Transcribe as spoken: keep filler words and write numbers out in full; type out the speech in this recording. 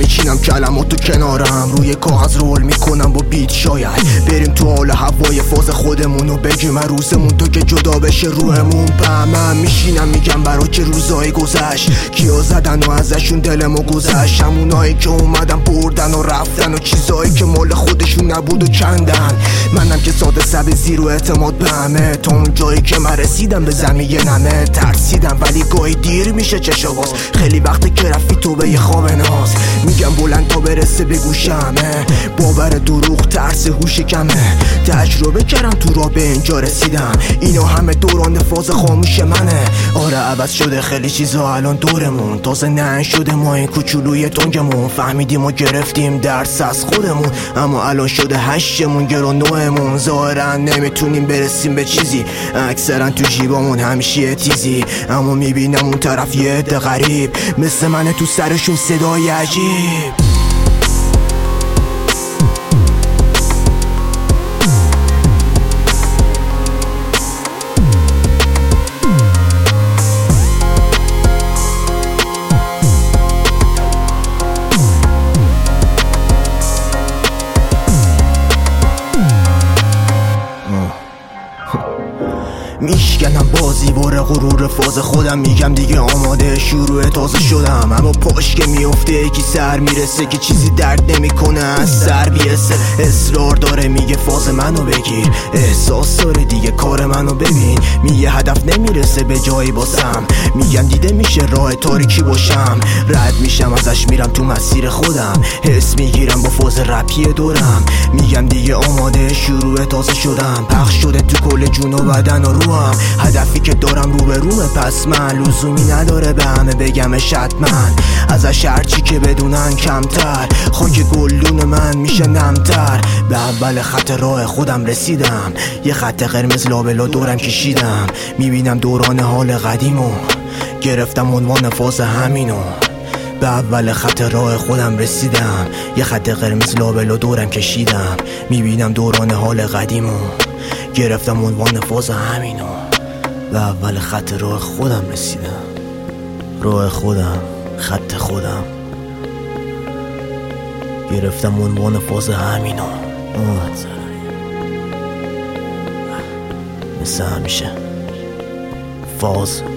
میچینم کلماتو کنارم، روی کاغذ رول میکنم با بیت. شاید بریم تو حال هوای فاز خودمونو بگیم روزمون تو که جدا بشه روحمون. بهمن میشینم میگم برا که روزای گذشت کیا زدن و ازشون دلمو گذشت، همونایی که اومدن بردن و رفتن و چیزایی که مال خودشون نبود و کندن. منم که ساده سب زیرو اعتماد به همه، تا اون جایی که من رسیدم به زمین نمه. ترسیدم ولی گاهی دیر میشه چشا باز، خیلی وقته که رفتی تو به یه خواب ناز. میگم بلند تا برسه به گوشمه، باور دروغ ترس هوش کمه. تجربه کردم تو را به اینجا رسیدم، اینا همه دوران فاز خاموش منه. آره عوض شده خیلی چیزا الان دورمون، تازه نه شده ما این کوچولوی تنگمون. فهمیدیم و گرفتیم درس از خودمون، اما الان شده هشتمون گرون نوعمون. ظاهرا نمیتونیم برسیم به چیزی، اکثرا تو جیبامون همیشه تیزی. اما میبینم اون طرف یه عده غریب مثل منه، تو سرشون صدای عجیب. میشکنم بازی باره غرور فاز خودم، میگم دیگه آماده شروع تازه شدم. اما پاش که میفته یکی سر میرسه که چیزی درد نمیکنه از سر بیرسه. اصرار داره میگه فاز منو بگیر، احساس داره دیگه کار منو ببین. میگه هدف نمیرسه به جایی باسم، میگم دیده میشه راه تاریکی باشم. رد میشم ازش میرم تو مسیر خودم، حس میگیرم با فاز رپی دورم. میگم دیگه آماده شروع تازه شدم، پخش شده تو کل جون و بدن و روحم. هدفی که دارم رو به رومه، پس من لزومی نداره به همه بگمش حتما. ازش هرچی که بدونن کمتر، خاک گلدون من میشه نمتر. به اول خط راه خودم رسیدم، یه خط قرمز لابلا دورم کشیدم. میبینم دوران حال قدیمو، گرفتم عنوان فاز همینو. به اول خط راه خودم رسیدم، یه خط قرمز لابلا دورم کشیدم. میبینم دوران حال قدیمو، گرفتم عنوان فاز همینو. به اول خط راه خودم رسیدم، راه خودم، خط خودم، گرفتم عنوان فاز همینو. مثل همیشه فاز